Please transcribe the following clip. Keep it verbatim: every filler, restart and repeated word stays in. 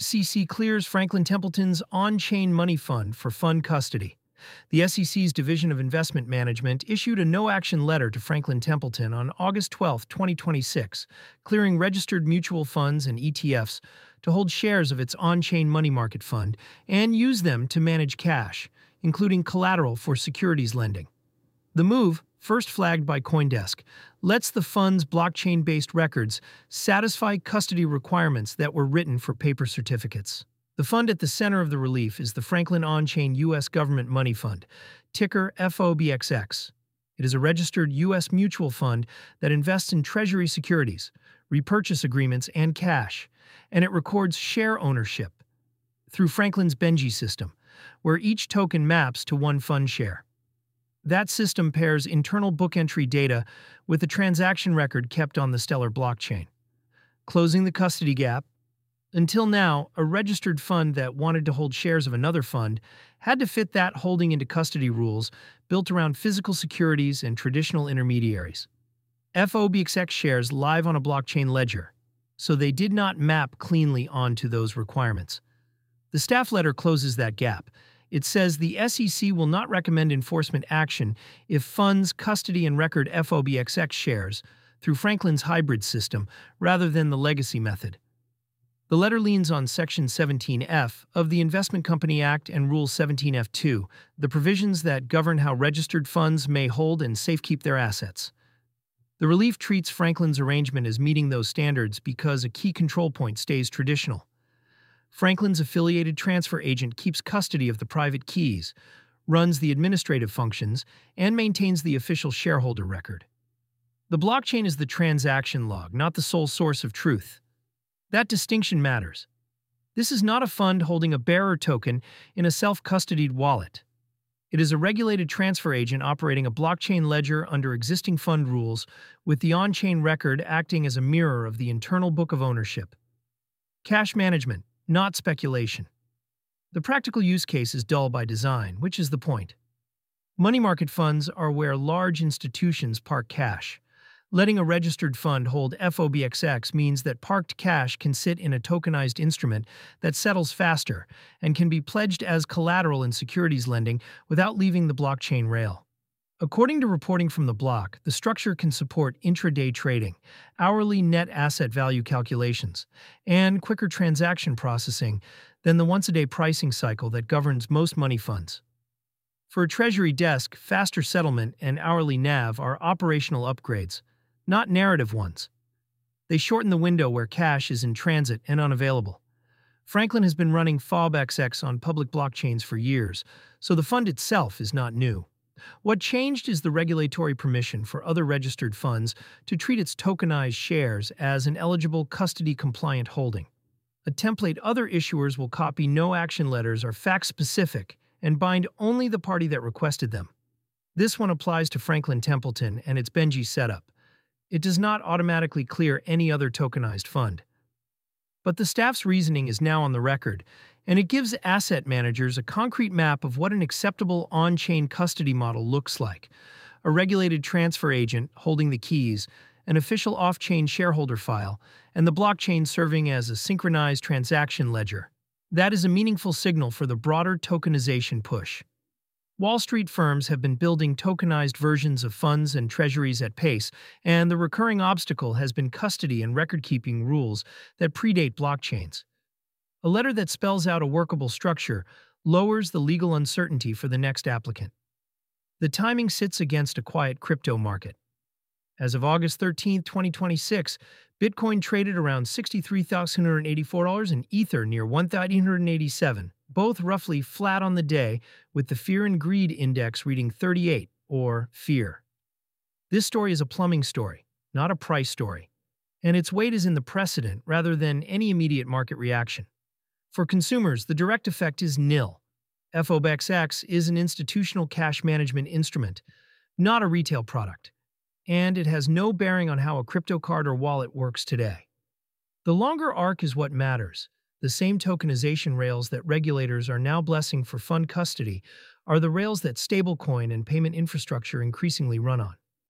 S E C clears Franklin Templeton's on-chain money fund for fund custody. The S E C's Division of Investment Management issued a no-action letter to Franklin Templeton on August twelfth, twenty twenty-six, clearing registered mutual funds and E T Fs to hold shares of its on-chain money market fund and use them to manage cash, including collateral for securities lending. The move, first flagged by CoinDesk, lets the fund's blockchain-based records satisfy custody requirements that were written for paper certificates. The fund at the center of the relief is the Franklin On-Chain U S Government Money Fund, ticker F O B X X. It is a registered U S mutual fund that invests in Treasury securities, repurchase agreements, and cash, and it records share ownership through Franklin's Benji system, where each token maps to one fund share. That system pairs internal book entry data with the transaction record kept on the Stellar blockchain, closing the custody gap. Until now, a registered fund that wanted to hold shares of another fund had to fit that holding into custody rules built around physical securities and traditional intermediaries. F O B X X shares live on a blockchain ledger, so they did not map cleanly onto those requirements. The staff letter closes that gap. It says the S E C will not recommend enforcement action if funds custody and record F O B X X shares through Franklin's hybrid system rather than the legacy method. The letter leans on Section seventeen F of the Investment Company Act and Rule seventeen F two, the provisions that govern how registered funds may hold and safekeep their assets. The relief treats Franklin's arrangement as meeting those standards because a key control point stays traditional. Franklin's affiliated transfer agent keeps custody of the private keys, runs the administrative functions, and maintains the official shareholder record. The blockchain is the transaction log, not the sole source of truth. That distinction matters. This is not a fund holding a bearer token in a self-custodied wallet. It is a regulated transfer agent operating a blockchain ledger under existing fund rules, with the on-chain record acting as a mirror of the internal book of ownership. Cash management, not speculation. The practical use case is dull by design, which is the point. Money market funds are where large institutions park cash. Letting a registered fund hold F O B X X means that parked cash can sit in a tokenized instrument that settles faster and can be pledged as collateral in securities lending without leaving the blockchain rail. According to reporting from the block, the structure can support intraday trading, hourly net asset value calculations, and quicker transaction processing than the once-a-day pricing cycle that governs most money funds. For a treasury desk, faster settlement and hourly N A V are operational upgrades, not narrative ones. They shorten the window where cash is in transit and unavailable. Franklin has been running F O B X X on public blockchains for years, so the fund itself is not new. What changed is the regulatory permission for other registered funds to treat its tokenized shares as an eligible custody-compliant holding. A template other issuers will copy no-action letters are fact-specific and bind only the party that requested them. This one applies to Franklin Templeton and its Benji setup. It does not automatically clear any other tokenized fund. But the staff's reasoning is now on the record, and it gives asset managers a concrete map of what an acceptable on-chain custody model looks like: a regulated transfer agent holding the keys, an official off-chain shareholder file, and the blockchain serving as a synchronized transaction ledger. That is a meaningful signal for the broader tokenization push. Wall Street firms have been building tokenized versions of funds and treasuries at pace, and the recurring obstacle has been custody and record-keeping rules that predate blockchains. A letter that spells out a workable structure lowers the legal uncertainty for the next applicant. The timing sits against a quiet crypto market. As of August thirteenth, twenty twenty-six, Bitcoin traded around sixty-three thousand eight hundred eighty-four dollars and Ether near one thousand eight hundred eighty-seven dollars, both roughly flat on the day, with the Fear and Greed Index reading thirty-eight, or fear. This story is a plumbing story, not a price story, and its weight is in the precedent rather than any immediate market reaction. For consumers, the direct effect is nil. F O B X X is an institutional cash management instrument, not a retail product, and it has no bearing on how a crypto card or wallet works today. The longer arc is what matters. The same tokenization rails that regulators are now blessing for fund custody are the rails that stablecoin and payment infrastructure increasingly run on.